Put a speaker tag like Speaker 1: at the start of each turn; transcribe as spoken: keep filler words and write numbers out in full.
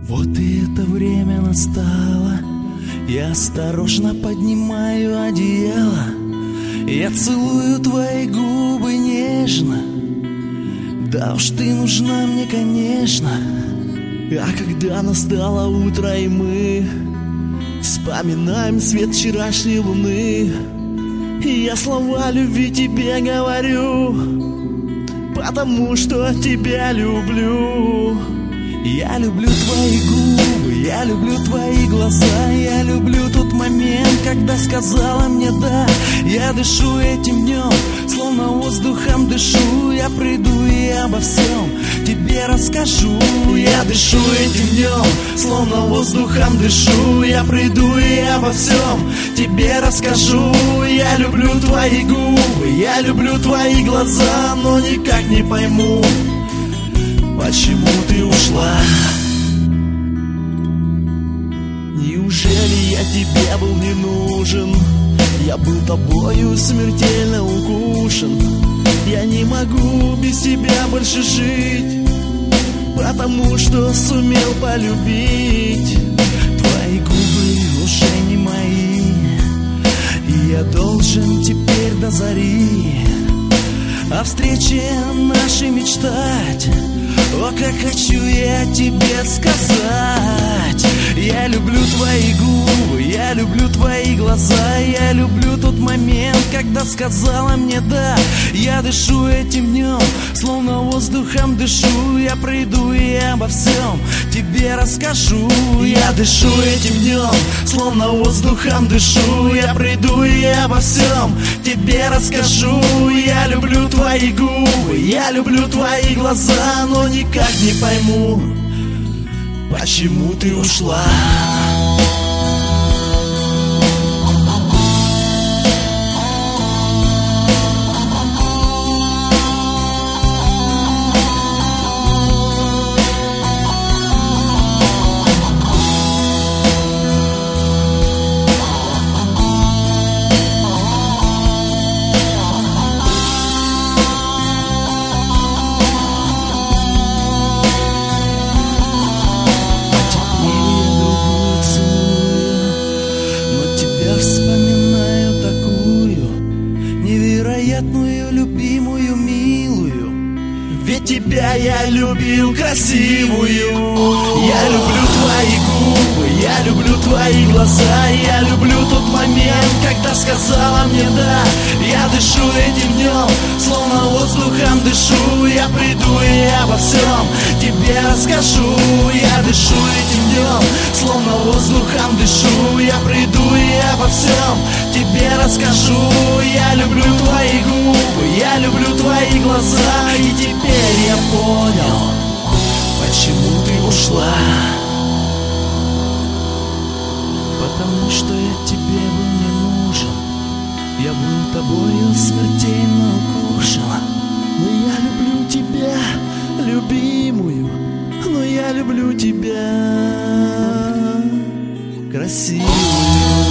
Speaker 1: Вот и это время настало. Я осторожно поднимаю одеяло. Я целую твои губы нежно. Да уж ты нужна мне, конечно. А когда настало утро и мы вспоминаем свет вчерашней луны, и я слова любви тебе говорю, потому что тебя люблю. Я люблю твои губы, я люблю твои глаза, я люблю тот момент, когда сказала мне да. Я дышу этим днем, словно воздухом дышу. Я приду и обо всем тебе расскажу. Я дышу этим днем, словно воздухом дышу. Я приду и обо всем тебе расскажу. Я люблю твои губы, я люблю твои глаза, но никак не пойму, почему ты ушла? Неужели я тебе был не нужен? Я был тобою смертельно укушен. Я не могу без тебя больше жить, потому что сумел полюбить. Твои губы уже не мои, и я должен теперь до зари о встрече нашей мечтать. О, как хочу я тебе сказать. Я люблю твои губы, я люблю твои глаза, я люблю тот момент, когда сказала мне да. Я дышу этим днем, словно воздухом дышу. Я приду и обо всем тебе расскажу. Я дышу этим днем, словно воздухом дышу. Я приду и обо всем тебе расскажу. Я люблю твои губы, я люблю твои глаза, но никак не пойму, почему ты ушла. Вспоминаю такую невероятную, любимую, милую. Ведь тебя я любил красивую. Я люблю твои губы, я люблю твои глаза, я люблю тот момент, когда сказала мне да. Я дышу этим днем, словно воздухом дышу. Я приду и обо всем тебе расскажу. Я дышу этим днем, словно воздухом дышу. Я приду и обо всем тебе расскажу. Я люблю твои губы, я люблю твои глаза, и теперь я понял, почему ты ушла. Потому что я тебе был не нужен. Я был тобою смертельно укушен. Но я люблю тебя, любимую, но я люблю тебя красивую.